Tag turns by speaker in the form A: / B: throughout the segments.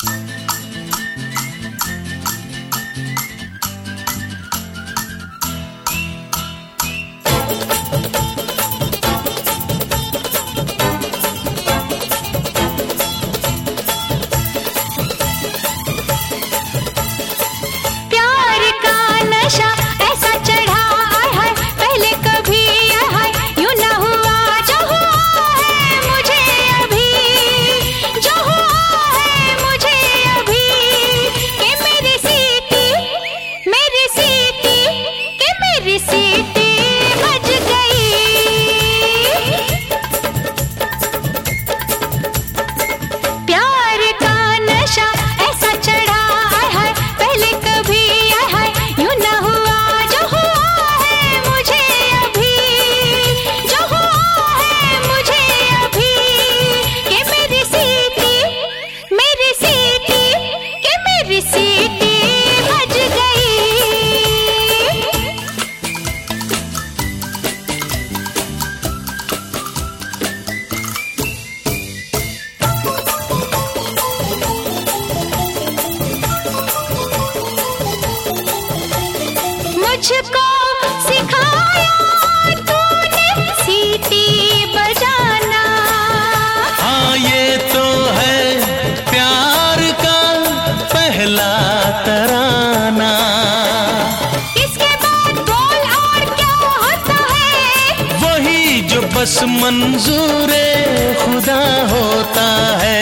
A: मुझको सिखाया तूने सीटी बजाना।
B: हाँ ये तो है प्यार का पहला तराना।
A: इसके बाद बोल और क्या होता है?
B: वही जो बस मंजूरे खुदा होता है।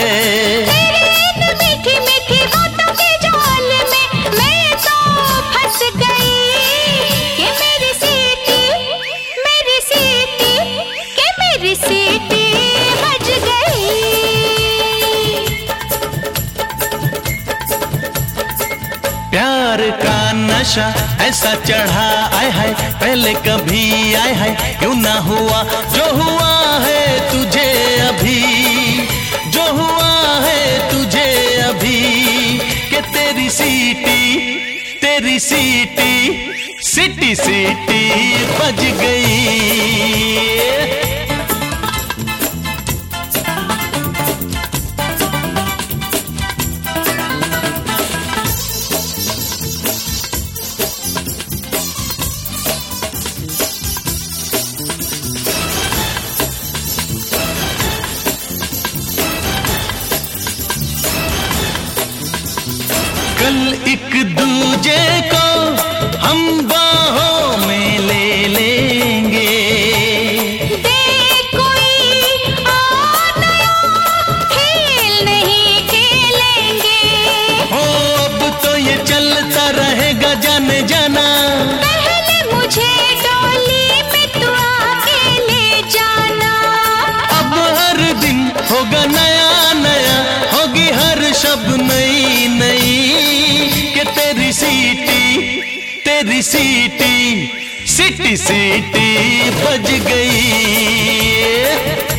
B: प्यार का नशा ऐसा चढ़ा आए है, पहले कभी आए है क्यों ना हुआ जो हुआ है तुझे अभी, जो हुआ है तुझे अभी। कि तेरी सीटी सिटी सिटी बज गई। कल एक दूजे को हम बाहों में ले लेंगे।
A: देख कोई नया खेल नहीं खेलेंगे।
B: हो अब तो ये चलता रहेगा जाने जाना।
A: पहले मुझे डोली में तू आके ले जाना।
B: अब हर दिन होगा नया नया, होगी हर शब नई नई। कि तेरी सीटी सिटी सिटी बज गई।